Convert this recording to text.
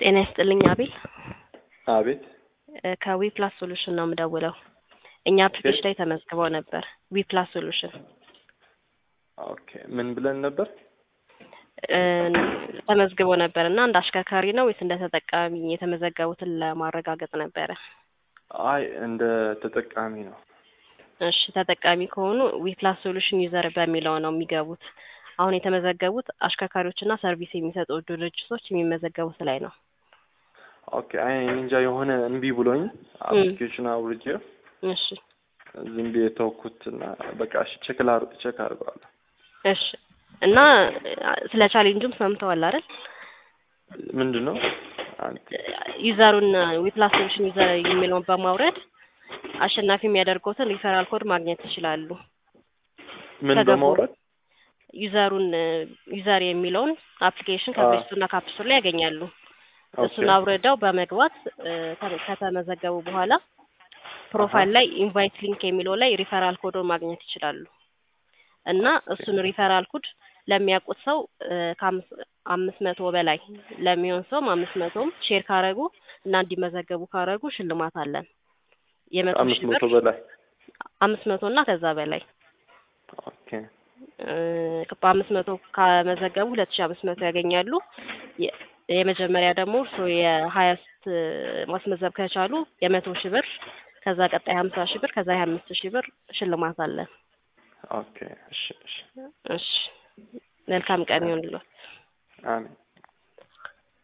ጤና ይስጥልኝ አቤል። አቤት። ከዊ ፕላስ ሶሉሽን ነው የምደውለው። እኛ አፕሊኬሽን ላይ ተመዝግበው ነበር። ዊ ፕላስ ሶሉሽን። ኦኬ ምን ብለን ነበር? ተመዝግበው ነበርና እንደ አሽከርካሪ ነው ወይስ እንደ ተጠቃሚ የተመዘገቡትን ለማረጋገጥ ነበረ? አይ እንደ ተጠቃሚ ነው። እሺ ተጠቃሚ ከሆኑ ዊ ፕላስ ሶሉሽን ዩዘር በሚለው ነው የሚገቡት። አሁን የተመዘገቡት አሽከርካሪዎችና ሰርቪስ የሚሰጡ ድርጅቶች የሚመዘገቡት ላይ ነው። ኦኬ አይ እንጃ የሆነ እንቢ ብሎኝ አፕሊኬሽን አውርጄ እሺ ዝም ብዬ ተውኩትና በቃ እሺ ቼክ አድርገዋለሁ። እሺ እና ስለ ቻሌንጁም ሰምተዋል አይደል? ምንድነው? ዩዘሩን ዊ ፕላስ ሶሉሽን ዩዘር የሚለውን በማውረድ አሸናፊ የሚያደርጉትን ሪፈራል ኮድ ማግኘት ይችላሉ። ምን በማውረድ? ዩዘር የሚለውን አፕሊኬሽን ከፕሌይ ስቶር እና ከአፕ ስቶር ላይ ያገኛሉ። እሱን አውርደው በመግባት ከተመዘገቡ በኋላ ፕሮፋይል ላይ ኢንቫይት ሊንክ የሚለው ላይ ሪፈራል ኮዱን ማግኘት ይችላሉ። እና እሱን ሪፈራል ኮድ ለሚያውቁት ሰው ከ500 በላይ ለሚሆን ሰው 500ም ሼር ካረጉ እና እንዲመዘገቡ ካረጉ ሽልማት አለን። የ100 በላይ 500 እና ከዛ በላይ ኦኬ ከ500 ከመዘገቡ 2500 ያገኛሉ። የመጀመሪያ ደግሞ የ20 ማስመዘብ ከቻሉ የ100,000 ብር ከዛ ቀጣይ 50,000 ብር ከዛ 25,000 ብር ሽልማት አለ። ኦኬ እሺ መልካም ቀን ይሁንልዎት። አሜን።